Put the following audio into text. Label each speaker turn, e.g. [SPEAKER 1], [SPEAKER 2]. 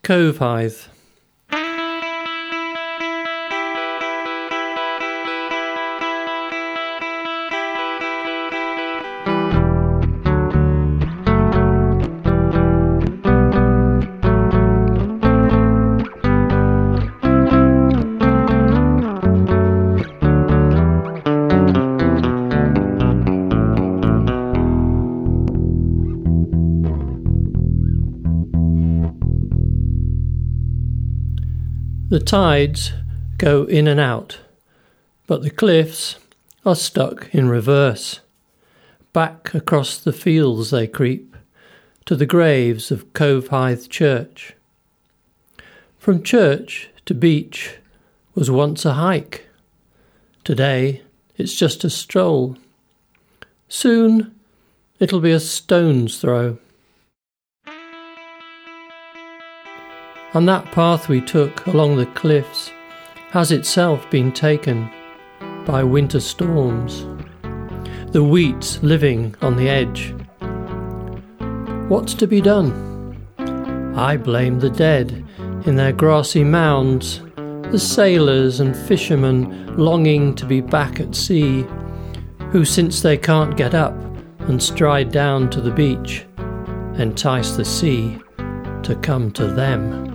[SPEAKER 1] Cove Hythe. The tides go in and out, but the cliffs are stuck in reverse. Back across the fields they creep, to the graves of Cove Hythe Church. From church to beach was once a hike. Today it's just a stroll. Soon it'll be a stone's throw. And that path we took along the cliffs has itself been taken by winter storms, the wheat living on the edge. What's to be done? I blame the dead in their grassy mounds, the sailors and fishermen longing to be back at sea, who, since they can't get up and stride down to the beach, entice the sea to come to them.